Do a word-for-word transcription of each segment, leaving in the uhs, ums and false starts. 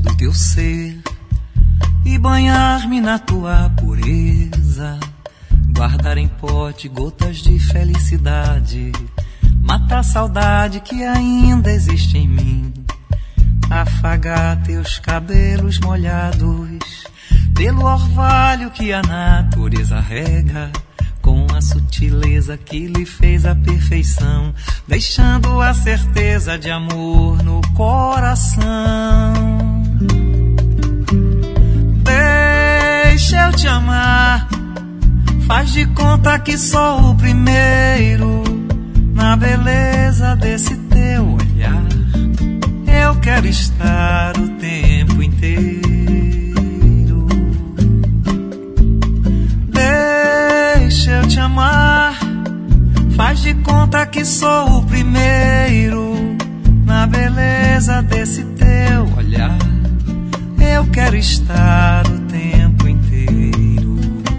do teu ser e banhar-me na tua pureza, guardar em pote gotas de felicidade, matar a saudade que ainda existe em mim, afagar teus cabelos molhados pelo orvalho que a natureza rega, com a sutileza que lhe fez a perfeição, deixando a certeza de amor no coração. Deixa eu te amar, faz de conta que sou o primeiro na beleza desse teu olhar. Eu quero estar o tempo inteiro. Deixa eu te amar, faz de conta que sou o primeiro na beleza desse teu olhar. Eu quero estar o tempo inteiro.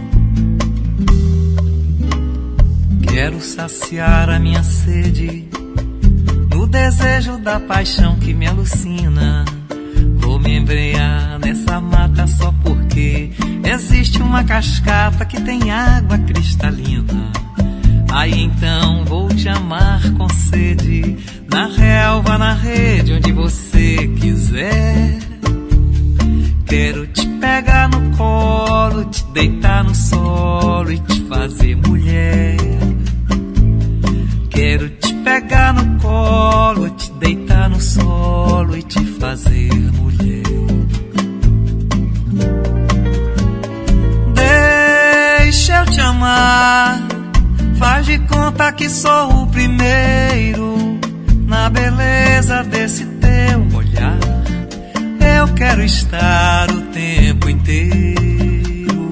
Quero saciar a minha sede no desejo da paixão que me alucina. Vou me embrenhar nessa mata só porque existe uma cascata que tem água cristalina. Aí então vou te amar com sede, na relva, na rede, onde você quiser. Quero te pegar no colo, te deitar no solo e te fazer mulher. Quero te pegar no colo, te deitar no solo e te fazer mulher. Deixa eu te amar, faz de conta que sou o primeiro na beleza desse teu olhar. Eu quero estar o tempo inteiro.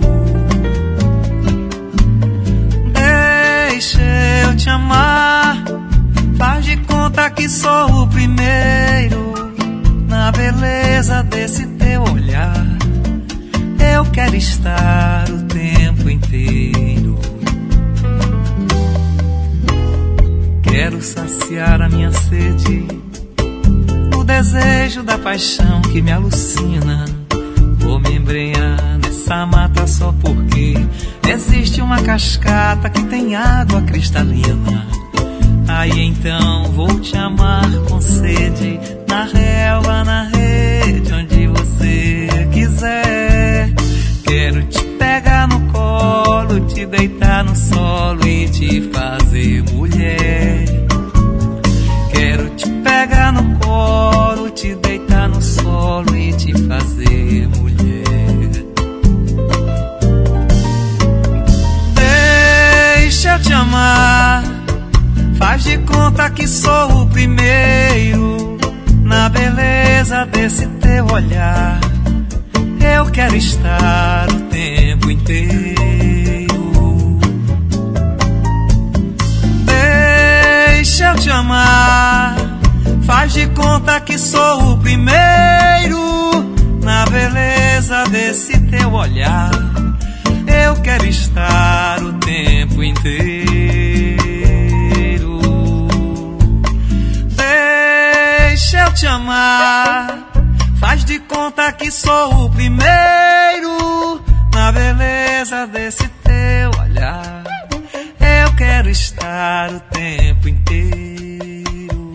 Deixa eu te amar, faz de conta que sou o primeiro na beleza desse teu olhar. Eu quero estar o tempo inteiro. Quero saciar a minha sede no desejo da paixão que me alucina. Vou me embrenhar nessa mata só porque existe uma cascata que tem água cristalina. Aí então vou te amar com sede, na relva, na rede, onde você quiser. Quero te pegar no colo, te deitar no solo e te fazer mulher. Quero te pegar no colo, te deitar no solo e te fazer mulher. Deixa eu te amar, faz de conta que sou o primeiro na beleza desse teu olhar. Eu quero estar o tempo inteiro. Deixa eu te amar, faz de conta que sou o primeiro na beleza desse teu olhar. Eu quero estar o tempo inteiro. Deixa eu te amar, faz de conta que sou o primeiro na beleza desse teu olhar. Eu quero estar o tempo inteiro.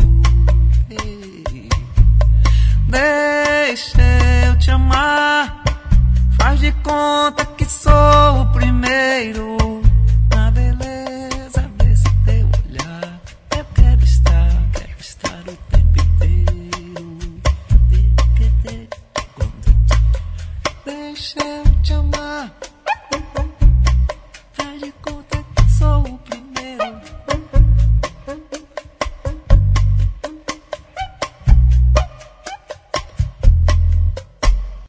Deixa eu te amar, faz de conta que sou o primeiro